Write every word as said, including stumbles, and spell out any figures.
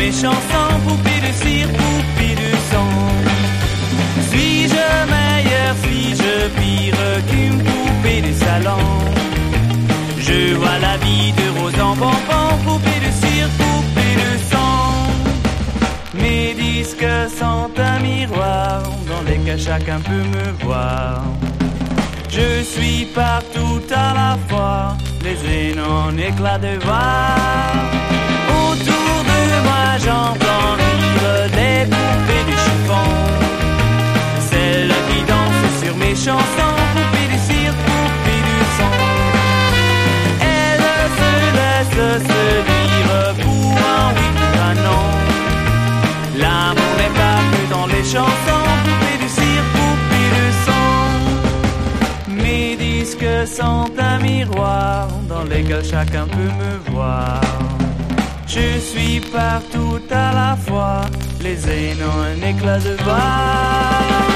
mes chansons, poupée de cire, poupée de sang. Suis-je meilleur, suis-je pire qu'une poupée de salon? Je vois la vie de rose en bonbon, poupée de cire, poupée de sang. Mes disques sont un miroir dans lesquels chacun peut me voir. Je suis partout à la fois, les aînés en éclat de voix. Autour de moi j'entends rire des poupées de chiffon, celles qui dansent sur mes chansons, poupées de cire, poupées de sang. Elles se laissent se dire pour un oui, pour un non. L'amour n'est pas que dans les chansons, poupées de cire, poupées de sang. Mes disques sont un miroir dans lesquels chacun peut me voir. Je suis partout à la fois, les aînés ont un éclat de voix.